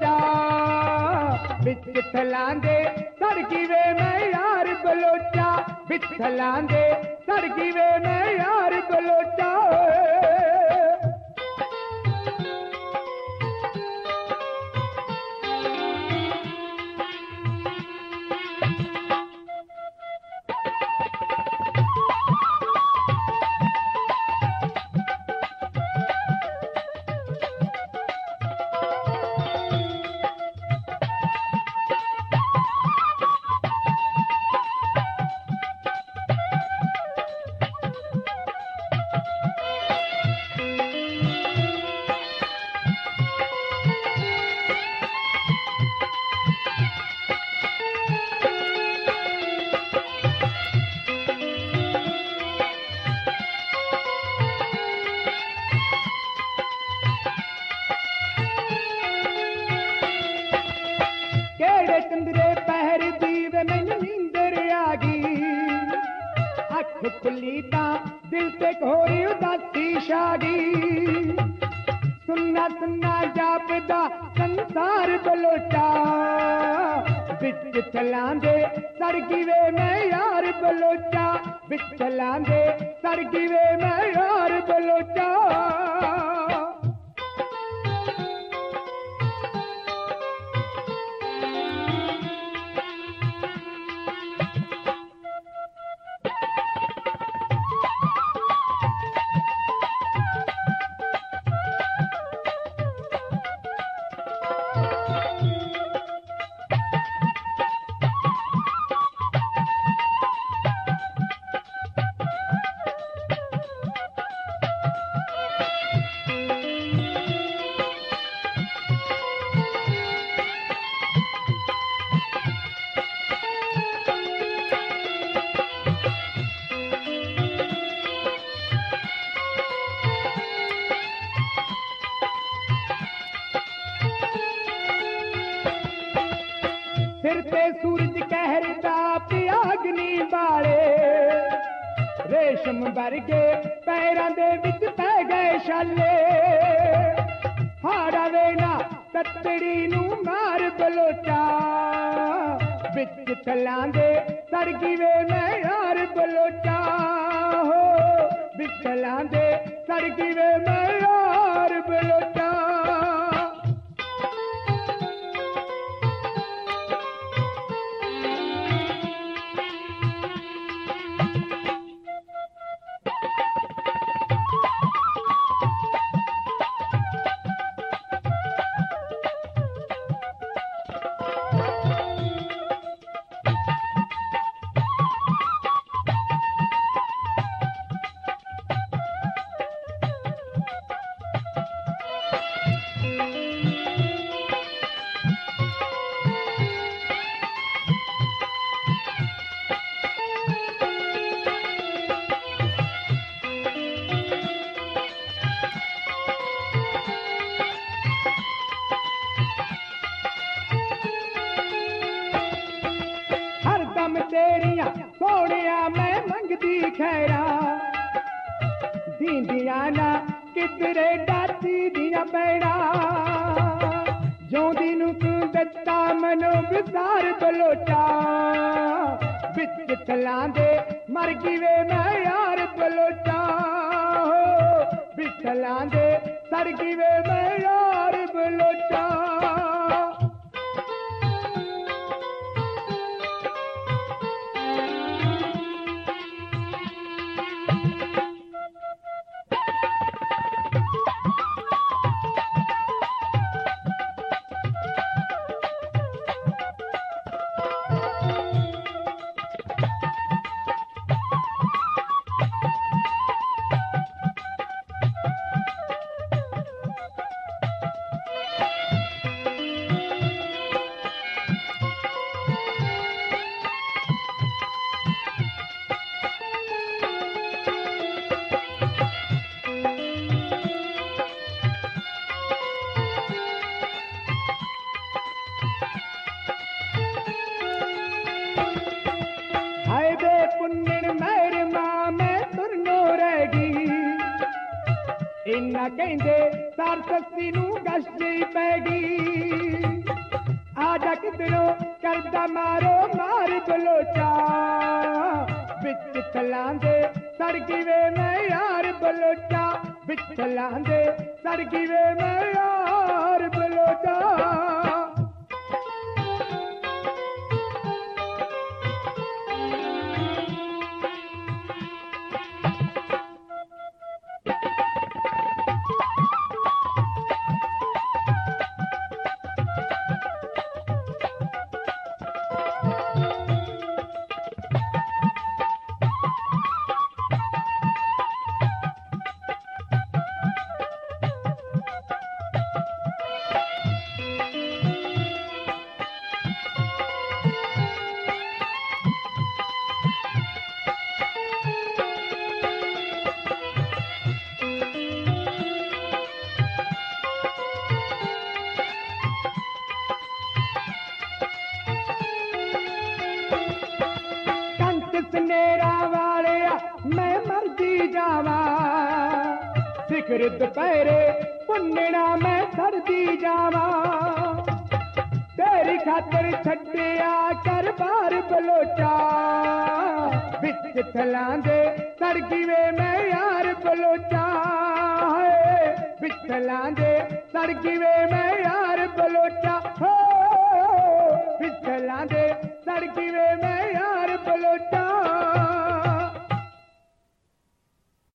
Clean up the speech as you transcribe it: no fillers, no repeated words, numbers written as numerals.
बलोचा बिच थलांदे सड़की वे मैं यार बलोचा बिच थलांदे सड़की वे मैं यार बलोचा चंद्रे पहर दीव मैनू नींदर आ गई अख खुली ता दिल ते घोरी उदासी छा गई सुन्ना सुन्ना जापदा संसार बलोचा बिच चलांदे सड़की वे मैं यार बलोचा बिच चलांदे सड़की वे मैं यार बलोचा सिर पे सूरज कहरदा पियागनी बाले रेशम वर्गे पैरां दे विच पै गए छाले हाड़ा वेना ततड़ी नू मार बलोचा बिच थलांदे सड़की वे मैं यार बलोचा हो बिच थलांदे सड़की वे मैं यार बलोचा तेरिया सोनिया मैं मंगदी खैरा दींदिया ना किधरे डाती दिया पैड़ा जो दिन तू दत्ता मनो विसार बलोचा बिच थलांदे मर गिवे मैं यार बलोचा बिच थलांदे सर गिवे मैं यार बलोचा इन्ना कहंदे सार सस्ती नू गश पैगी बलोचा मारो मार बलोचा बिच थलांदे सड़की वे मैं यार बलोचा बिच थलांदे सड़की वे मैं यार बलोचा नेरा वाले मैं मरदी जावा सिखर दोपहरे पुन्नना मैं सरदी जावा तेरी खातर छड्डिया कर बार बलोचा बिच थलांदे सड़की वे मैं यार बलोचा बिच थलांदे सड़की वे मैं यार बलोचा हो बिच थलांदे सड़की वे मैं यार बलोचा